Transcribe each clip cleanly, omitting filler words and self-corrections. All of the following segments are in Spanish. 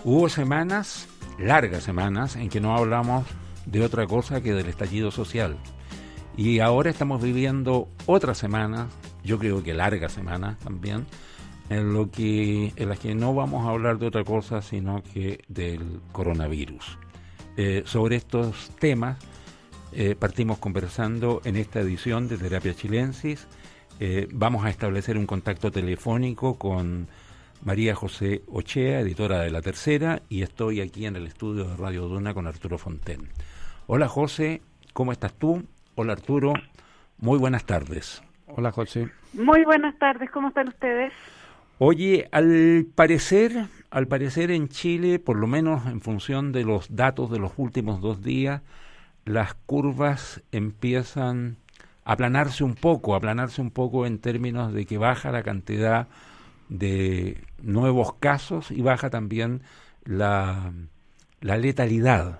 Hubo semanas, largas semanas, en que no hablamos de otra cosa que del estallido social. Y ahora estamos viviendo otras semanas, yo creo que largas semanas también, en las que no vamos a hablar de otra cosa sino que del coronavirus. Sobre estos temas partimos conversando en esta edición de Terapia Chilensis. Vamos a establecer un contacto telefónico con María José Ochea, editora de La Tercera, y estoy aquí en el estudio de Radio Duna con Arturo Fonten. Hola José, ¿cómo estás tú? Hola Arturo, muy buenas tardes. Hola José. Muy buenas tardes, ¿cómo están ustedes? Oye, al parecer en Chile, por lo menos en función de los datos de los últimos 2 días, las curvas empiezan a aplanarse un poco en términos de que baja la cantidad de nuevos casos y baja también la letalidad.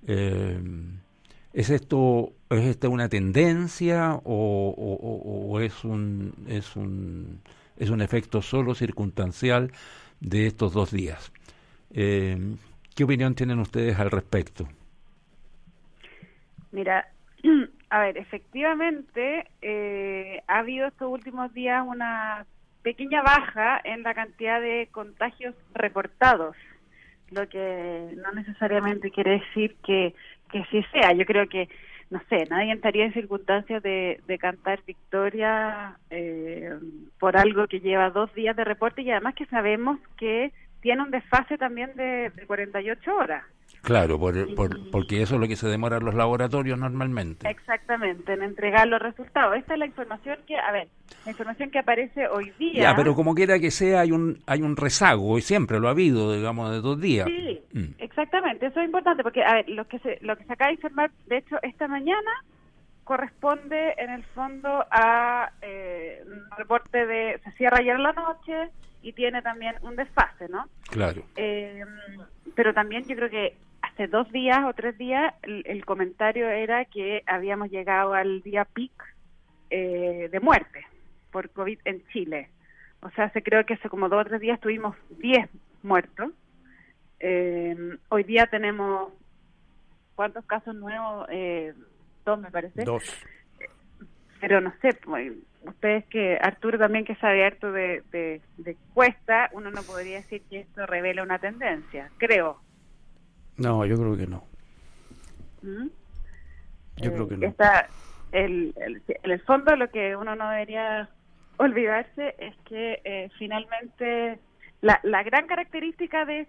¿Es esta una tendencia o es un efecto solo circunstancial de estos 2 días? ¿Qué opinión tienen ustedes al respecto? Mira, a ver, efectivamente ha habido estos últimos días una pequeña baja en la cantidad de contagios reportados, lo que no necesariamente quiere decir que sí sea. Yo creo que, no sé, nadie estaría en circunstancias de cantar victoria por algo que lleva 2 días de reporte y además que sabemos que tiene un desfase también de 48 horas. Claro, porque eso es lo que se demora en los laboratorios normalmente. Exactamente, en entregar los resultados. Esta es la información que aparece hoy día. Ya, pero como quiera que sea, hay un rezago, y siempre lo ha habido, digamos, de 2 días. Sí, exactamente, eso es importante, porque, a ver, lo que se acaba de informar, de hecho, esta mañana, corresponde, en el fondo, a un reporte se cierra ayer en la noche, y tiene también un desfase, ¿no? Claro. Pero también yo creo que hace 2 días o 3 días el comentario era que habíamos llegado al día peak de muerte por COVID en Chile. O sea, creo que hace como 2 o 3 días tuvimos 10 muertos. Hoy día tenemos, ¿cuántos casos nuevos? 2 me parece. 2. Pero no sé, ustedes que, Arturo también que sabe harto de encuesta, uno no podría decir que esto revela una tendencia, creo. No, yo creo que no. Yo creo que no. En el fondo lo que uno no debería olvidarse es que finalmente la gran característica de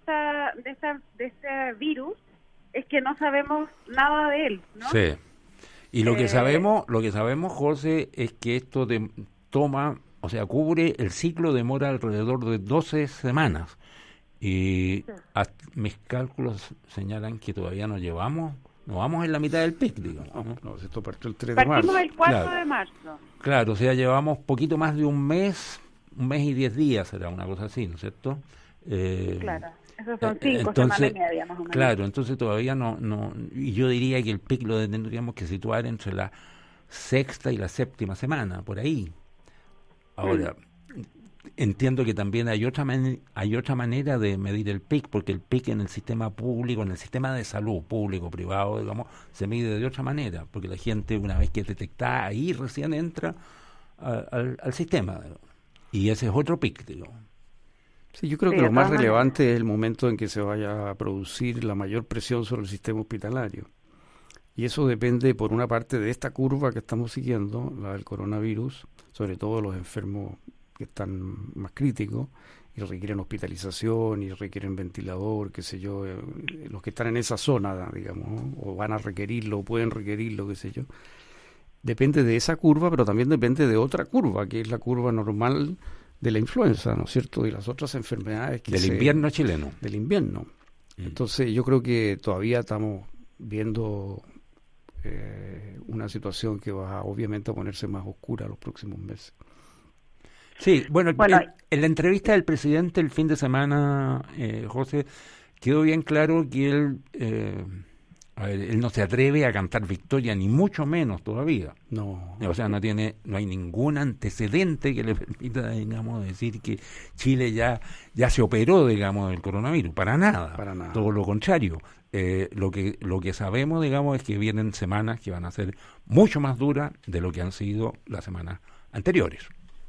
este virus es que no sabemos nada de él, ¿no? Sí. Y lo que sabemos, José, es que esto cubre el ciclo, demora alrededor de 12 semanas. Y mis cálculos señalan que todavía no vamos en la mitad del pic, digamos. No, esto partió el 3 de marzo. Partimos el 4 de marzo. Claro, o sea, llevamos poquito más de un mes y 10 días, será una cosa así, ¿no es cierto? Claro. Esos son 5 semanas y media, más o menos. Claro, entonces todavía no, y yo diría que el pic lo tendríamos que situar entre la 6ª y la 7ª semana, por ahí. Ahora, entiendo que también hay otra manera de medir el pic, porque el pic en el sistema público, en el sistema de salud público-privado, digamos, se mide de otra manera, porque la gente, una vez que detecta, ahí recién entra al sistema, digamos. Y ese es otro pic, digamos. Sí, yo creo que lo más relevante es el momento en que se vaya a producir la mayor presión sobre el sistema hospitalario. Y eso depende, por una parte, de esta curva que estamos siguiendo, la del coronavirus, sobre todo los enfermos que están más críticos y requieren hospitalización y requieren ventilador, qué sé yo, los que están en esa zona, digamos, ¿no? O van a requerirlo, o pueden requerirlo, qué sé yo. Depende de esa curva, pero también depende de otra curva, que es la curva normal de la influenza, ¿no es cierto? Y las otras enfermedades del invierno chileno. Del invierno. Entonces yo creo que todavía estamos viendo una situación que va obviamente a ponerse más oscura los próximos meses. Sí, bueno, en la entrevista del presidente el fin de semana, José, quedó bien claro que él A ver, él no se atreve a cantar victoria, ni mucho menos todavía. No. O sea, no hay ningún antecedente que le permita, digamos, decir que Chile ya se operó, digamos, del coronavirus. Para nada. Para nada. Todo lo contrario. Lo que sabemos, digamos, es que vienen semanas que van a ser mucho más duras de lo que han sido las semanas anteriores.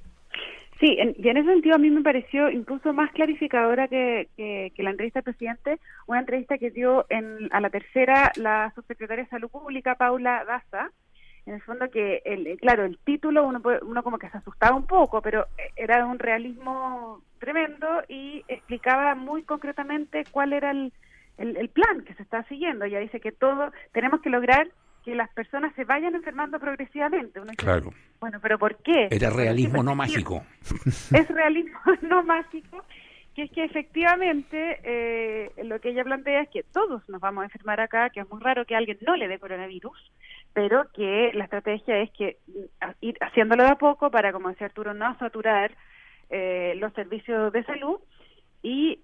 Sí, y en ese sentido a mí me pareció incluso más clarificadora que la entrevista del presidente, una entrevista que dio a la tercera la subsecretaria de Salud Pública, Paula Daza. En el fondo que, claro, el título uno como que se asustaba un poco, pero era de un realismo tremendo y explicaba muy concretamente cuál era el plan que se está siguiendo. Ella dice que tenemos que lograr que las personas se vayan enfermando progresivamente. Uno dice, claro. Bueno, pero ¿por qué? Era realismo no mágico. Es realismo no mágico, que es que efectivamente lo que ella plantea es que todos nos vamos a enfermar acá, que es muy raro que a alguien no le dé coronavirus, pero que la estrategia es que ir haciéndolo de a poco para, como decía Arturo, no saturar los servicios de salud. Y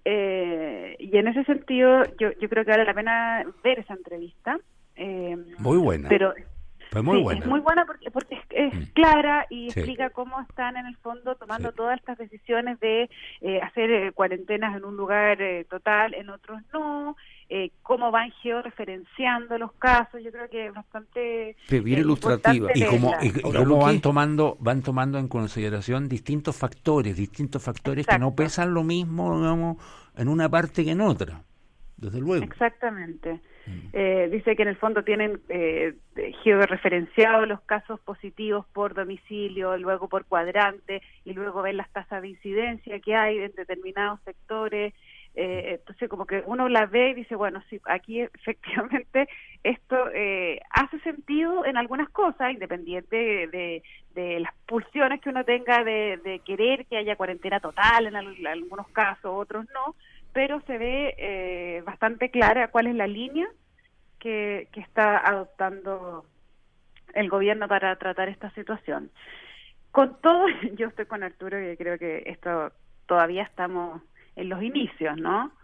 en ese sentido yo creo que vale la pena ver esa entrevista. Muy buena. Pero fue muy sí, buena. es muy buena porque es clara y explica cómo están en el fondo tomando todas estas decisiones de hacer cuarentenas en un lugar total, en otros no, cómo van georreferenciando los casos. Yo creo que es bastante bien ilustrativa. Y cómo van tomando en consideración distintos factores que no pesan lo mismo, digamos, en una parte que en otra, desde luego. Exactamente. Dice que en el fondo tienen georreferenciados los casos positivos por domicilio, luego por cuadrante, y luego ven las tasas de incidencia que hay en determinados sectores. Entonces como que uno la ve y dice, bueno, sí, aquí efectivamente esto hace sentido en algunas cosas, independiente de las pulsiones que uno tenga de querer que haya cuarentena total en algunos casos, otros no, pero se ve bastante clara cuál es la línea que está adoptando el gobierno para tratar esta situación. Con todo, yo estoy con Arturo y creo que esto todavía estamos en los inicios, ¿no?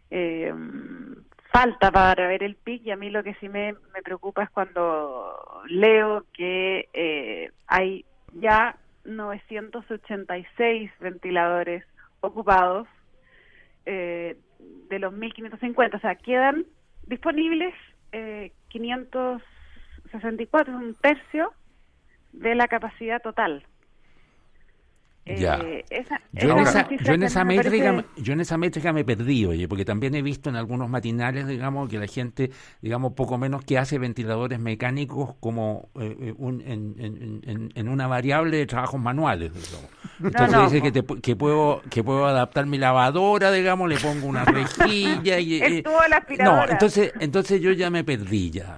Falta para ver el pic, y a mí lo que sí me preocupa es cuando leo que hay ya 986 ventiladores ocupados de los 1.550, o sea, quedan disponibles 564, un tercio de la capacidad total. Ya. Yo en esa métrica me perdí, oye, porque también he visto en algunos matinales, digamos, que la gente, digamos, poco menos que hace ventiladores mecánicos como en una variable de trabajos manuales, digamos. Entonces dice que puedo adaptar mi lavadora, digamos, le pongo una rejilla y el tubo de la aspiradora. No, entonces yo ya me perdí, ya.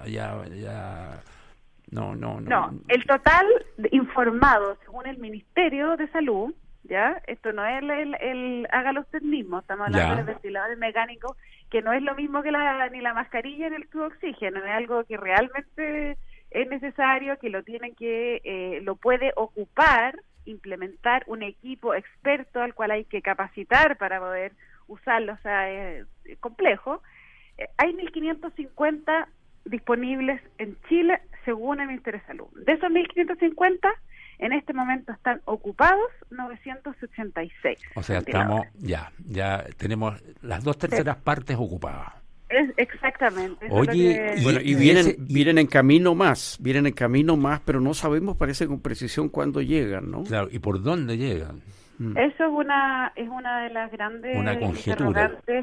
No. El total informado según el Ministerio de Salud, ya, esto no es el hágalo usted mismo, estamos hablando de ventiladores mecánicos, que no es lo mismo que ni la mascarilla ni el tubo de oxígeno, es algo que realmente es necesario, que lo puede ocupar, implementar un equipo experto al cual hay que capacitar para poder usarlo, o sea, es complejo. Hay 1.550 disponibles en Chile según el Ministerio de Salud. De esos 1.550, en este momento están ocupados 986. O sea, estamos ya tenemos las 2/3 partes ocupadas. Exactamente. Oye, y vienen en camino más, pero no sabemos, parece con precisión cuándo llegan, ¿no? Claro, ¿y por dónde llegan? Eso es una de las grandes interrogantes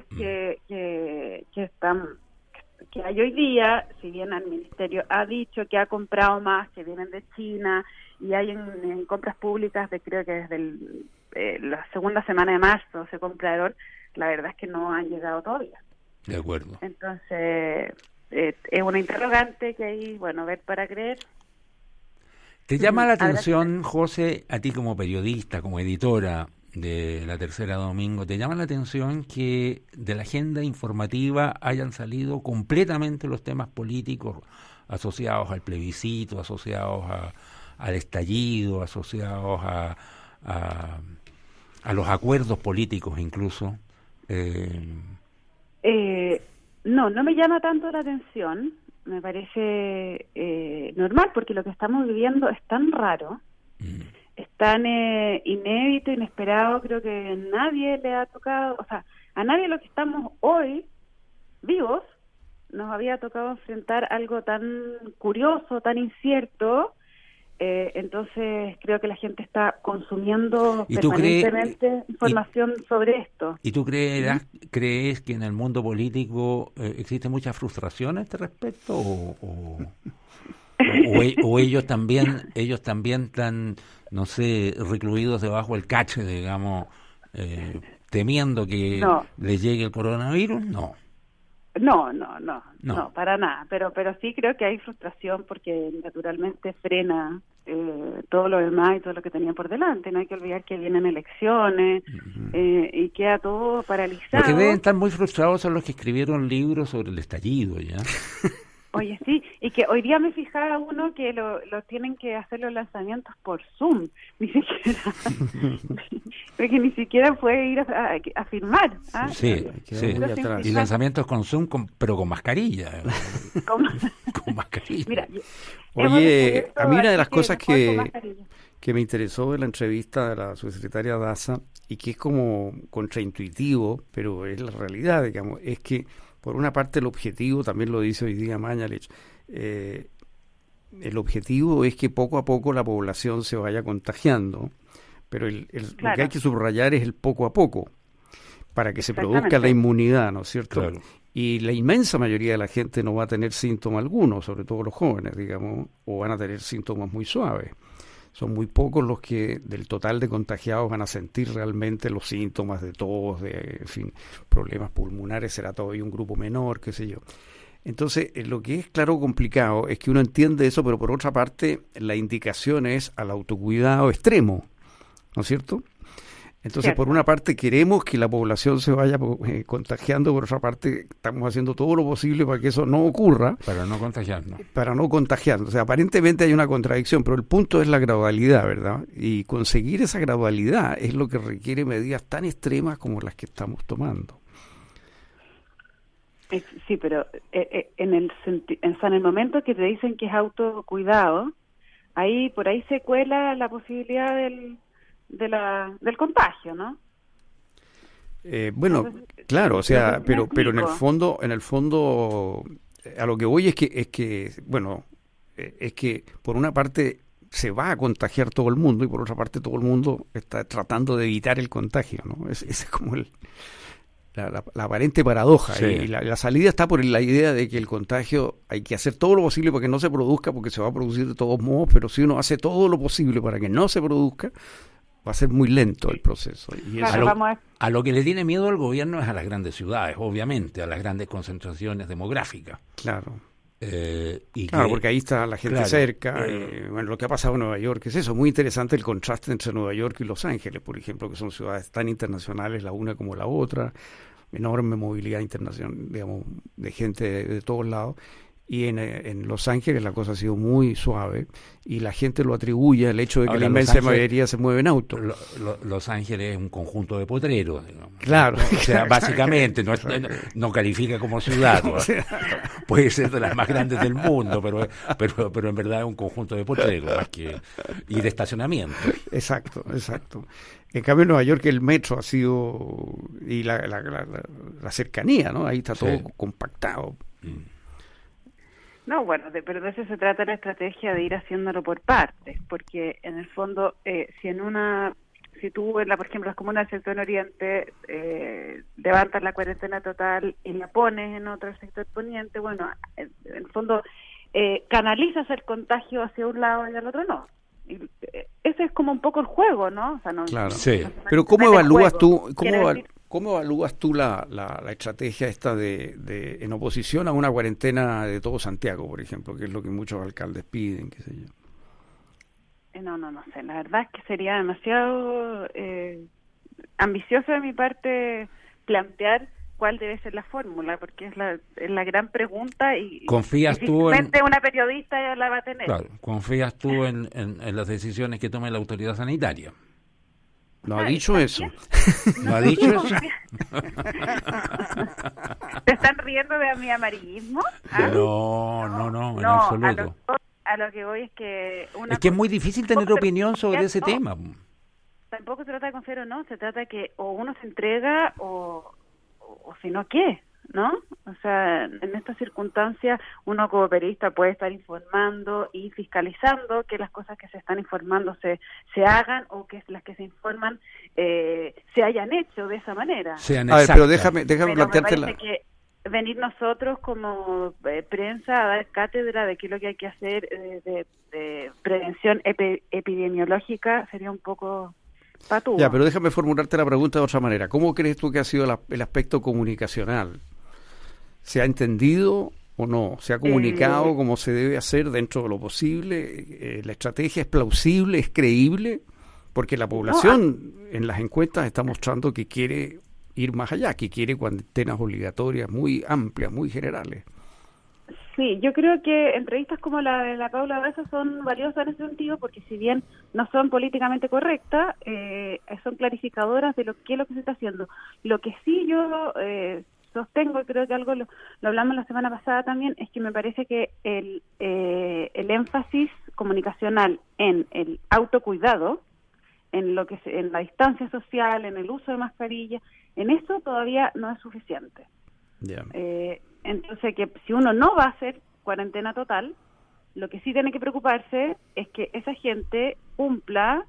que hay hoy día. Si bien el Ministerio ha dicho que ha comprado más, que vienen de China, y hay en compras públicas creo que desde la segunda semana de marzo se compraron, la verdad es que no han llegado todavía. De acuerdo. Entonces, es una interrogante que hay, ver para creer. ¿Te llama la atención, José, a ti como periodista, como editora de La Tercera Domingo, te llama la atención que de la agenda informativa hayan salido completamente los temas políticos asociados al plebiscito, asociados al estallido, asociados a los acuerdos políticos incluso? No me llama tanto la atención. me parece normal, porque lo que estamos viviendo es tan raro, es tan inédito, inesperado, creo que nadie le ha tocado, o sea, a nadie lo que estamos hoy vivos nos había tocado enfrentar algo tan curioso, tan incierto. Entonces creo que la gente está consumiendo permanentemente información sobre esto. ¿Y tú crees que en el mundo político existe mucha frustración a este respecto o ellos también están, no sé, recluidos debajo del cache, digamos, temiendo que les llegue el coronavirus? No, para nada, pero sí creo que hay frustración porque naturalmente frena todo lo demás y todo lo que tenía por delante. No hay que olvidar que vienen elecciones y queda todo paralizado. Los que deben estar muy frustrados son los que escribieron libros sobre el estallido, ¿ya? Oye, sí, y que hoy día me fijaba uno que lo tienen que hacer los lanzamientos por Zoom, porque ni siquiera puede ir a firmar. Sí. Y lanzamientos con Zoom, pero con mascarilla. Con mascarilla. Mira, oye, a mí una de las cosas que me interesó de la entrevista de la subsecretaria Daza, y que es como contraintuitivo, pero es la realidad, digamos, es que por una parte el objetivo, también lo dice hoy día Mañalich, el objetivo es que poco a poco la población se vaya contagiando, pero lo que hay que subrayar es el poco a poco, para que se produzca la inmunidad, ¿no es cierto? Claro. Y la inmensa mayoría de la gente no va a tener síntoma alguno, sobre todo los jóvenes, digamos, o van a tener síntomas muy suaves. Son muy pocos los que del total de contagiados van a sentir realmente los síntomas de tos, en fin, problemas pulmonares, será todavía un grupo menor, qué sé yo. Entonces, lo que es claro complicado es que uno entiende eso, pero por otra parte la indicación es al autocuidado extremo, ¿no es cierto? Entonces, por una parte queremos que la población se vaya contagiando, por otra parte estamos haciendo todo lo posible para que eso no ocurra. Para no contagiarnos. O sea, aparentemente hay una contradicción, pero el punto es la gradualidad, ¿verdad? Y conseguir esa gradualidad es lo que requiere medidas tan extremas como las que estamos tomando. Sí, pero en el momento que te dicen que es autocuidado, por ahí se cuela la posibilidad del contagio, ¿no? Bueno, claro, o sea, pero en el fondo a lo que voy es que por una parte se va a contagiar todo el mundo y por otra parte todo el mundo está tratando de evitar el contagio, ¿no? Ese es como la aparente paradoja. Sí. Y la salida está por la idea de que el contagio hay que hacer todo lo posible para que no se produzca, porque se va a producir de todos modos, pero si uno hace todo lo posible para que no se produzca, va a ser muy lento el proceso. Y a lo que le tiene miedo el gobierno es a las grandes ciudades, obviamente, a las grandes concentraciones demográficas. Claro. Porque ahí está la gente cerca. Bueno, lo que ha pasado en Nueva York es eso. Muy interesante el contraste entre Nueva York y Los Ángeles, por ejemplo, que son ciudades tan internacionales la una como la otra, enorme movilidad internacional, digamos, de gente de todos lados. Y en Los Ángeles la cosa ha sido muy suave y la gente lo atribuye al hecho de que la inmensa mayoría se mueve en auto. Los Ángeles es un conjunto de potreros, digamos. Claro. O sea, básicamente no califica como ciudad. Puede ser de las más grandes del mundo, pero en verdad es un conjunto de potreros y de estacionamiento. Exacto. En cambio en Nueva York el metro ha sido y la cercanía, ¿no? Ahí está todo compactado. No, bueno, pero de eso se trata la estrategia de ir haciéndolo por partes, porque en el fondo, si tú, por ejemplo, las comunas del sector oriente levantas la cuarentena total y la pones en otro sector poniente, bueno, en el fondo canalizas el contagio hacia un lado y al otro no. Y, ese es como un poco el juego, ¿no? O sea, claro. Sí. Pero ¿cómo evalúas tú? ¿Cómo evalúas tú la estrategia esta de en oposición a una cuarentena de todo Santiago, por ejemplo, que es lo que muchos alcaldes piden, qué sé yo? No sé. La verdad es que sería demasiado ambicioso de mi parte plantear cuál debe ser la fórmula, porque es la gran pregunta y ¿confías tú una periodista ya la va a tener? Claro, ¿confías tú en las decisiones que tome la autoridad sanitaria? No ha dicho eso. ¿No ha dicho eso? ¿Te están riendo de mi amarillismo? ¿Ah? No, en absoluto. A lo que voy es que... Es que es muy difícil tener opinión sobre ese tema. Tampoco se trata de confiar o no, se trata de que o uno se entrega o si no, ¿qué? ¿No? O sea, en estas circunstancias uno como periodista puede estar informando y fiscalizando que las cosas que se están informando se hagan o que las que se informan se hayan hecho de esa manera. A ver, pero déjame plantearte me parece que venir nosotros como prensa a dar cátedra de qué es lo que hay que hacer de prevención epidemiológica sería un poco patúo. Ya, pero déjame formularte la pregunta de otra manera. ¿Cómo crees tú que ha sido el aspecto comunicacional? ¿Se ha entendido o no? ¿Se ha comunicado como se debe hacer dentro de lo posible? ¿La estrategia es plausible, es creíble? Porque la población en las encuestas está mostrando que quiere ir más allá, que quiere cuarentenas obligatorias muy amplias, muy generales. Sí, yo creo que entrevistas como la de la Paula Reza son valiosas en ese sentido porque si bien no son políticamente correctas, son clarificadoras de lo que se está haciendo. Lo que sí yo sostengo, y creo que algo lo hablamos la semana pasada también, es que me parece que el énfasis comunicacional en el autocuidado, en la distancia social, en el uso de mascarilla, en eso todavía no es suficiente. Yeah. Entonces, que si uno no va a hacer cuarentena total, lo que sí tiene que preocuparse es que esa gente cumpla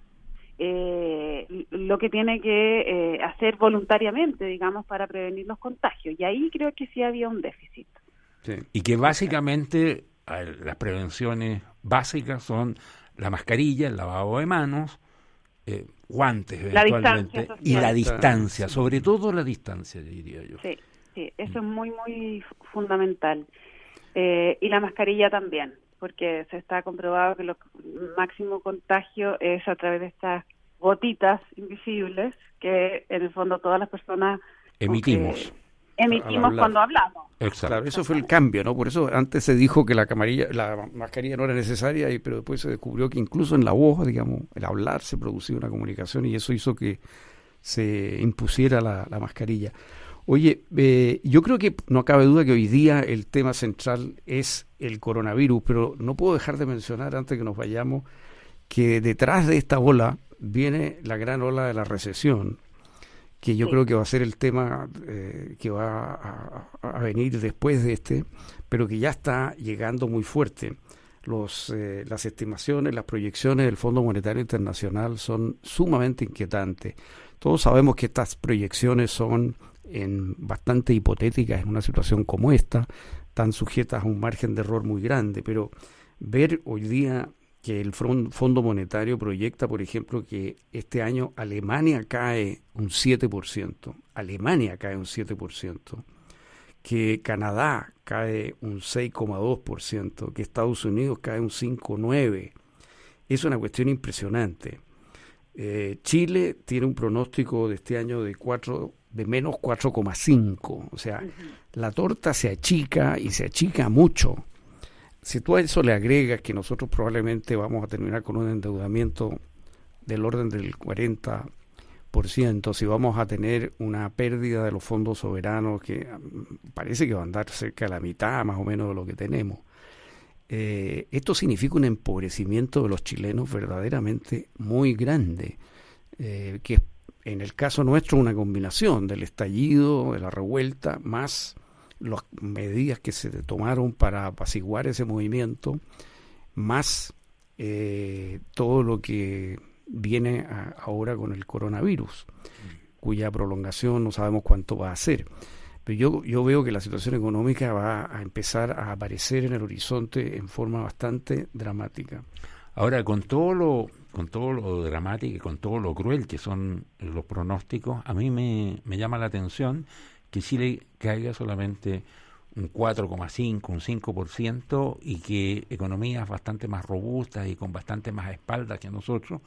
lo que tiene que hacer voluntariamente, digamos, para prevenir los contagios. Y ahí creo que sí había un déficit. Sí. Y que básicamente las prevenciones básicas son la mascarilla, el lavado de manos, guantes eventualmente, y la distancia, sobre todo la distancia, diría yo. Sí. Sí, eso es muy, muy fundamental. Y la mascarilla también, porque se está comprobado que el máximo contagio es a través de estas gotitas invisibles que en el fondo todas las personas emitimos cuando hablamos. Exacto. Claro, eso fue el cambio, ¿no? Por eso antes se dijo que la mascarilla no era necesaria, pero después se descubrió que incluso en la voz, digamos, el hablar se producía una comunicación y eso hizo que se impusiera la mascarilla. Oye, yo creo que no cabe duda que hoy día el tema central es el coronavirus, pero no puedo dejar de mencionar antes que nos vayamos que detrás de esta ola viene la gran ola de la recesión, que yo creo que va a ser el tema que va a venir después de este, pero que ya está llegando muy fuerte. Las estimaciones, las proyecciones del Fondo Monetario Internacional son sumamente inquietantes. Todos sabemos que estas proyecciones son bastante hipotéticas en una situación como esta, están sujetas a un margen de error muy grande, pero ver hoy día que el Fondo Monetario proyecta, por ejemplo, que este año Alemania cae un 7%, que Canadá cae un 6,2%, que Estados Unidos cae un 5,9%, es una cuestión impresionante. Chile tiene un pronóstico de este año de menos 4,5, o sea, la torta se achica y se achica mucho. Si tú a eso le agregas que nosotros probablemente vamos a terminar con un endeudamiento del orden del 40%, si vamos a tener una pérdida de los fondos soberanos que parece que va a andar cerca de la mitad más o menos de lo que tenemos, esto significa un empobrecimiento de los chilenos verdaderamente muy grande, que en el caso nuestro una combinación del estallido, de la revuelta, más las medidas que se tomaron para apaciguar ese movimiento, más todo lo que viene ahora con el coronavirus, cuya prolongación no sabemos cuánto va a ser. Pero yo veo que la situación económica va a empezar a aparecer en el horizonte en forma bastante dramática. Ahora, con todo lo dramático y con todo lo cruel que son los pronósticos, a mí me llama la atención que Chile caiga solamente un 4,5, un 5% y que economías bastante más robustas y con bastante más espaldas que nosotros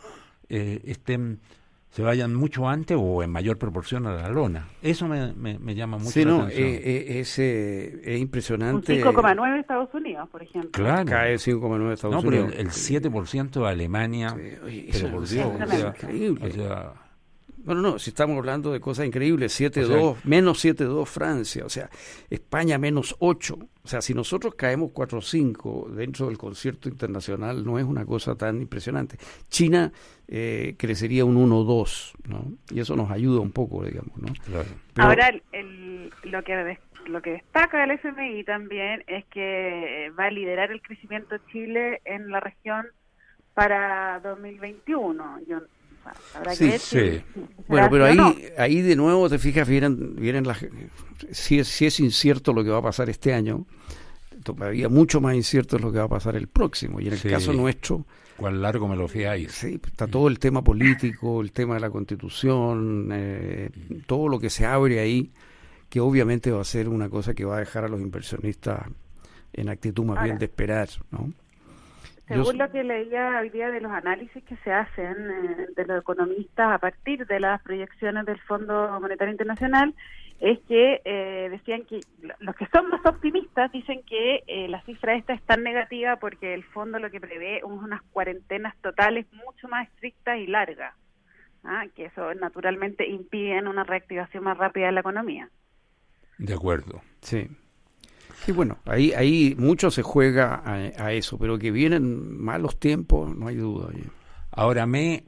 se vayan mucho antes o en mayor proporción a la lona. Eso me llama mucho la atención. Es impresionante. Un 5,9 Estados Unidos, por ejemplo. Claro. Cae 5,9 Estados Unidos. Pero el 7% de Alemania, pero por Dios, es increíble. O sea, No, si estamos hablando de cosas increíbles, 7-2, menos 7-2 Francia, o sea, España menos 8. O sea, si nosotros caemos 4-5 dentro del concierto internacional, no es una cosa tan impresionante. China crecería un 1-2, ¿no? Y eso nos ayuda un poco, digamos, ¿no? Claro. Pero, ahora, lo que destaca el FMI también es que va a liderar el crecimiento de Chile en la región para 2021. Sí. Bueno, pero ahí de nuevo te fijas, vienen las, si es incierto lo que va a pasar este año, todavía mucho más incierto es lo que va a pasar el próximo. Y en el caso nuestro, ¿cuál largo me lo fiáis? Sí, está todo el tema político, el tema de la Constitución, todo lo que se abre ahí, que obviamente va a ser una cosa que va a dejar a los inversionistas en actitud más bien de esperar, ¿no? Según lo que leía hoy día de los análisis que se hacen de los economistas a partir de las proyecciones del Fondo Monetario Internacional, es que decían que los que son más optimistas dicen que la cifra esta es tan negativa porque el fondo lo que prevé unas cuarentenas totales mucho más estrictas y largas, que eso naturalmente impiden una reactivación más rápida de la economía. De acuerdo. Sí. Sí, bueno, ahí mucho se juega a eso, pero que vienen malos tiempos, no hay duda. Ahora, me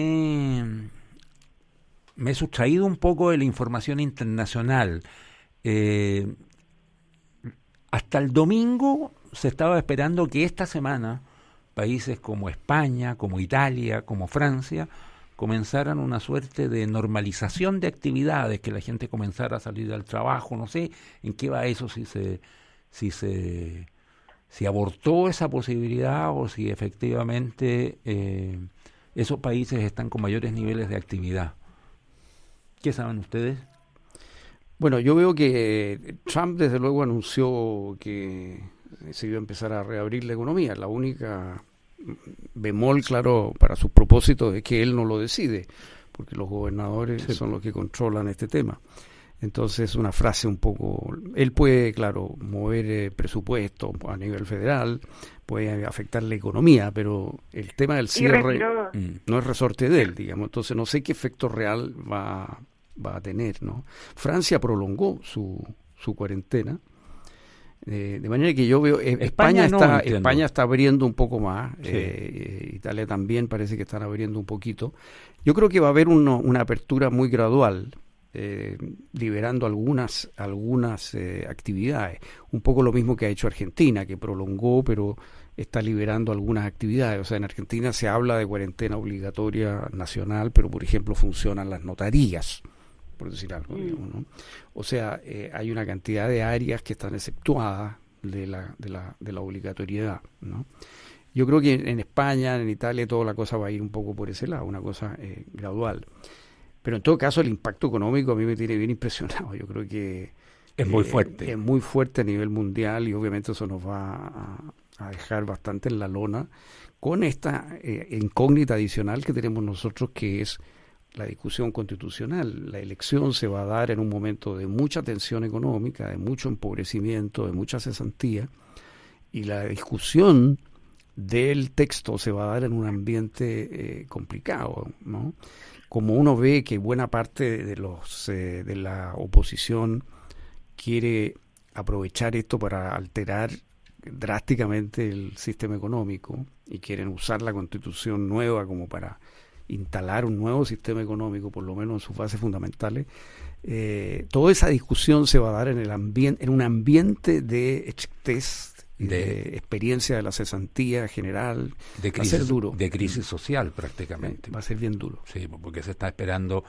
he sustraído un poco de la información internacional. Hasta el domingo se estaba esperando que esta semana países como España, como Italia, como Francia, comenzaran una suerte de normalización de actividades, que la gente comenzara a salir del trabajo. No sé en qué va eso, si abortó esa posibilidad o si efectivamente esos países están con mayores niveles de actividad. ¿Qué saben ustedes? Bueno, yo veo que Trump desde luego anunció que se iba a empezar a reabrir la economía. La única bemol, claro, para sus propósitos es que él no lo decide, porque los gobernadores son los que controlan este tema. Entonces, una frase un poco... Él puede, claro, mover presupuesto a nivel federal, puede afectar la economía, pero el tema del cierre no es resorte de él, digamos. Entonces, no sé qué efecto real va a tener, ¿no? Francia prolongó su cuarentena, de manera que yo veo... España está abriendo un poco más, Italia también parece que están abriendo un poquito. Yo creo que va a haber una apertura muy gradual, liberando algunas actividades, un poco lo mismo que ha hecho Argentina, que prolongó pero está liberando algunas actividades. O sea, en Argentina se habla de cuarentena obligatoria nacional, pero por ejemplo funcionan las notarías, por decir algo, digamos, ¿no? O sea, hay una cantidad de áreas que están exceptuadas de la obligatoriedad, ¿no? Yo creo que en España, en Italia, toda la cosa va a ir un poco por ese lado, una cosa gradual. Pero en todo caso el impacto económico a mí me tiene bien impresionado. Yo creo que es muy fuerte. Es muy fuerte a nivel mundial y obviamente eso nos va a dejar bastante en la lona con esta incógnita adicional que tenemos nosotros, que es la discusión constitucional. La elección se va a dar en un momento de mucha tensión económica, de mucho empobrecimiento, de mucha cesantía, y la discusión del texto se va a dar en un ambiente complicado, ¿no? Como uno ve que buena parte de la oposición quiere aprovechar esto para alterar drásticamente el sistema económico y quieren usar la Constitución nueva como para instalar un nuevo sistema económico, por lo menos en sus bases fundamentales, toda esa discusión se va a dar en un ambiente de estrés, de experiencia de la cesantía general, va a ser duro. De crisis social prácticamente. Va a ser bien duro. Sí, porque se está esperando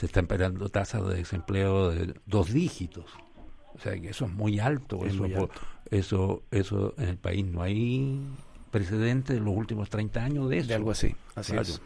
tasas de desempleo de 2 dígitos. O sea que eso es muy alto. Eso en el país no hay precedentes en los últimos 30 años de eso. De algo así, claro. Es.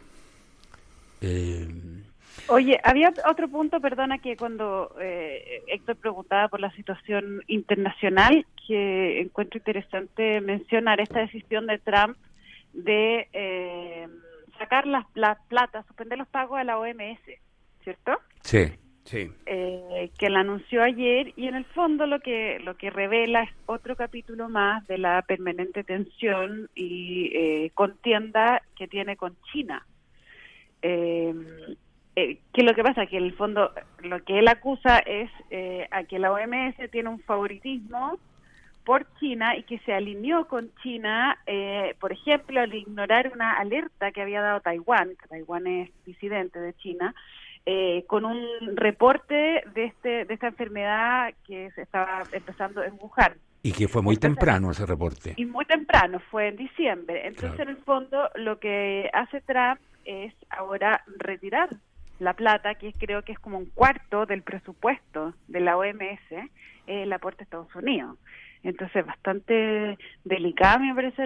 Oye, había otro punto, perdona, que cuando Héctor preguntaba por la situación internacional, que encuentro interesante mencionar esta decisión de Trump de sacar la plata, suspender los pagos a la OMS, ¿cierto? Sí. Que la anunció ayer, y en el fondo lo que revela es otro capítulo más de la permanente tensión y contienda que tiene con China. que lo que pasa es que en el fondo lo que él acusa es a que la OMS tiene un favoritismo por China y que se alineó con China, por ejemplo, al ignorar una alerta que había dado Taiwán, que Taiwán es disidente de China, con un reporte de esta enfermedad que se estaba empezando en Wuhan. Y que fue muy temprano ese reporte. Y muy temprano, fue en diciembre. Entonces, claro, en el fondo, lo que hace Trump es ahora retirar la plata, que creo que es como un cuarto del presupuesto de la OMS, el aporte a Estados Unidos. Entonces, bastante delicada me parece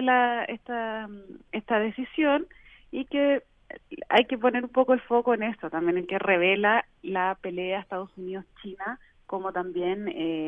esta decisión, y que hay que poner un poco el foco en esto también, en que revela la pelea Estados Unidos-China, como también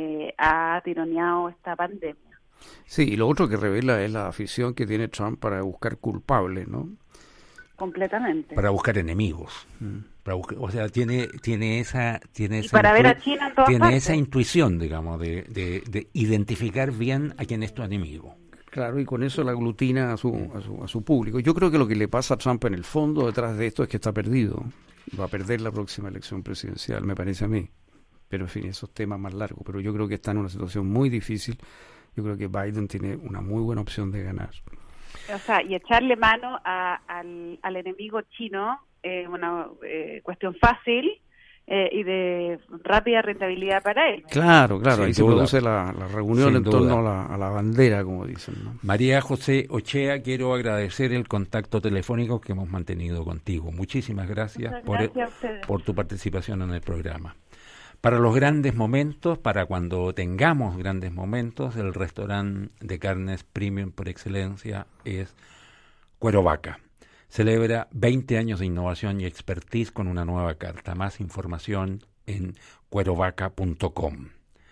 ha tironeado esta pandemia. Sí, y lo otro que revela es la afición que tiene Trump para buscar culpables, ¿no? Completamente. Para buscar enemigos. O sea, tiene esa para ver a China en todas tiene partes. esa intuición, digamos, de identificar bien a quién es tu enemigo. Claro, y con eso la aglutina a su público. Yo creo que lo que le pasa a Trump en el fondo detrás de esto es que está perdido. Va a perder la próxima elección presidencial, me parece a mí. Pero en fin, esos temas más largos. Pero yo creo que está en una situación muy difícil. Yo creo que Biden tiene una muy buena opción de ganar. O sea, y echarle mano al enemigo chino es una cuestión fácil y de rápida rentabilidad para él. Claro, Sin ahí se duda. produce la reunión Sin en torno duda. a la bandera, como dicen, ¿no? María José Ochea, quiero agradecer el contacto telefónico que hemos mantenido contigo. Muchísimas gracias, Muchas gracias a ustedes. por tu participación en el programa. Para los grandes momentos, para cuando tengamos grandes momentos, el restaurante de carnes premium por excelencia es Cuero Vaca. Celebra 20 años de innovación y expertise con una nueva carta. Más información en cuerovaca.com.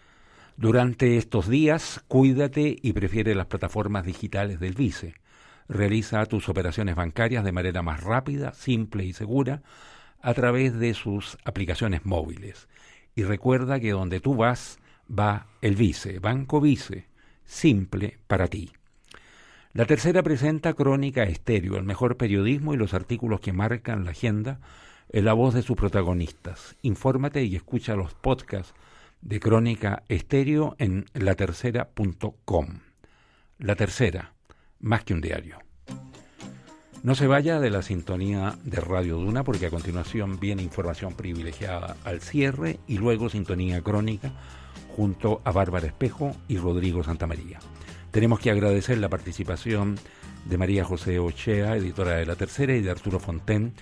Durante estos días, cuídate y prefiere las plataformas digitales del Vice. Realiza tus operaciones bancarias de manera más rápida, simple y segura a través de sus aplicaciones móviles. Y recuerda que donde tú vas, va el Vice, Banco Vice, simple para ti. La Tercera presenta Crónica Estéreo, el mejor periodismo y los artículos que marcan la agenda en la voz de sus protagonistas. Infórmate y escucha los podcasts de Crónica Estéreo en latercera.com. La Tercera, más que un diario. No se vaya de la sintonía de Radio Duna, porque a continuación viene información privilegiada al cierre y luego sintonía crónica junto a Bárbara Espejo y Rodrigo Santamaría. Tenemos que agradecer la participación de María José Ochea, editora de La Tercera, y de Arturo Fonten,